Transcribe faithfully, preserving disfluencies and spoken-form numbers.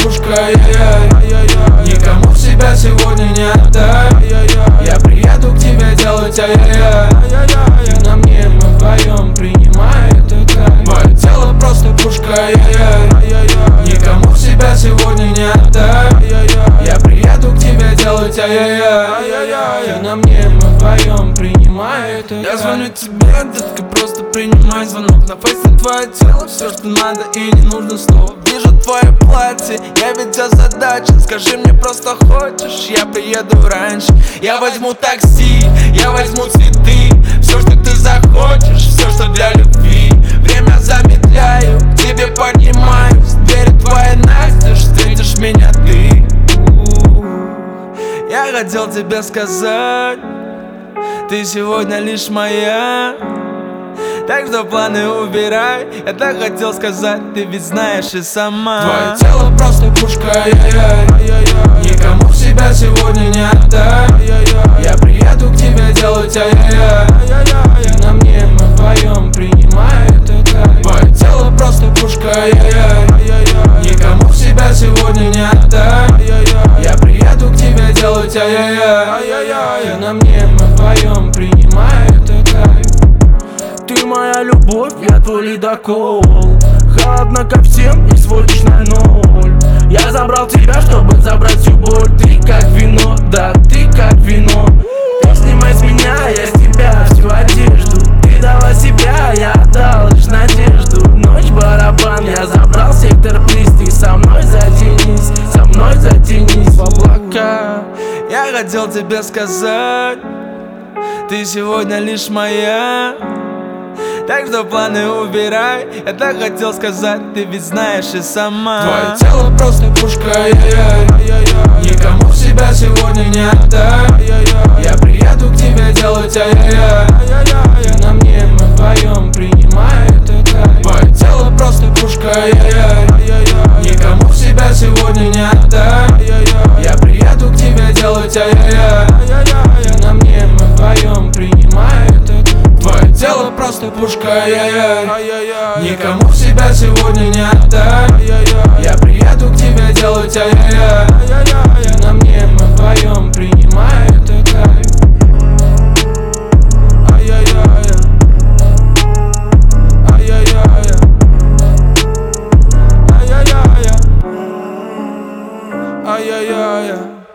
пушка, ай-яй-яй. Никому в себя сегодня не отдай. Я приеду к тебе делать ай-яй-яй. Ты на мне, мы вдвоем, принимай этот кайф. Твое тело просто пушка, ай-яй-яй. Никому в себя сегодня не отдай. Я приеду к тебе делать ай-яй-яй. Ты на мне, мы вдвоем, принимай этот кайф. Я звоню тебе, детка, просто принимай звонок. На фейсе твое тело, все, что надо и не нужно слов. Вижу твое платье, я ведь озадачен. Скажи мне, просто хочешь, я приеду раньше. Я возьму такси, я возьму цветы. Все, что ты захочешь, все, что для любви. Время замедляю, к тебе поднимаюсь. Дверь твоя настежь, встретишь меня ты. Я хотел тебе сказать, ты сегодня лишь моя. Так что планы убирай. Я так хотел сказать, ты ведь знаешь и сама. Твое тело просто пушка, ай-яй-яй. Никому в себя сегодня не отдай. Я приеду к тебе делать ай-яй-яй. Ты на мне, мы вдвоем, принимай этот кайф. Твое тело просто пушка, ай-яй-яй. Никому в себя сегодня не отдай. Я приеду к тебе делать ай-яй-яй. Ты на мне, мы вдвоем, принимай этот кайф. Ты моя любовь, я твой ледокол. Холодно ко всем и сводишь на ноль. Я забрал тебя, чтобы забрать всю боль. Ты как вино, да, ты как вино. Ты снимай с меня, я с тебя всю одежду. Ты дала себя, я отдал лишь надежду. Ночь барабан, я забрал сектор приз. Ты со мной затянись, со мной затянись в облака. Я хотел тебе сказать, ты сегодня лишь моя. Так что планы убирай. Я так хотел сказать, ты ведь знаешь и сама. Твое тело просто пушка, ай-яй-яй. Никому в себя сегодня не отдай. Я приеду к тебе делать ай-яй-яй. Ты на мне, мы вдвоем, принимай этот кайф. Твое тело просто пушка, ай-яй-яй. Никому в себя сегодня не отдай. Я приеду к тебе делать ай-яй-яй. Ты на мне, мы вдвоем, принимай этот кайф. Твое тело просто пушка, ай-яй-яй. Никому в себя сегодня не отдай. Я приеду к тебе делать ай-яй-яй. Ты на мне, мы вдвоем, принимай этот кайф. Ай-яй-яй. Ай-яй-яй. Ай-яй-яй. Ай-яй-яй.